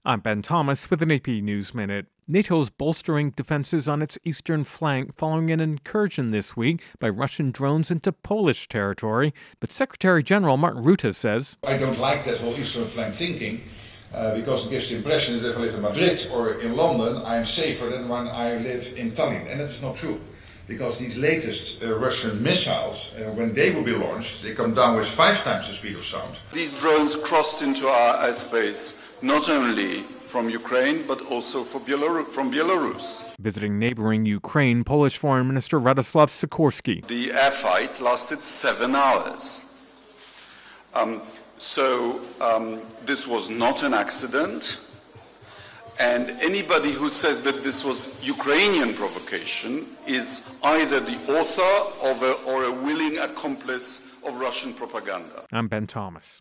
I'm Ben Thomas with an AP News Minute. NATO's bolstering defenses on its eastern flank following an incursion this week by Russian drones into Polish territory. But Secretary General Mark Rutte says, I don't like that whole eastern flank thinking because it gives the impression that if I live in Madrid or in London, I'm safer than when I live in Tallinn. And that is not true. Because these latest Russian missiles, when they will be launched, they come down with 5 times the speed of sound. These drones crossed into our airspace not only from Ukraine, but also from Belarus. Visiting neighboring Ukraine, Polish Foreign Minister Radoslaw Sikorski. The airfight lasted 7 hours. This was not an accident. And anybody who says that this was Ukrainian provocation is either the author of or a willing accomplice of Russian propaganda. I'm Ben Thomas.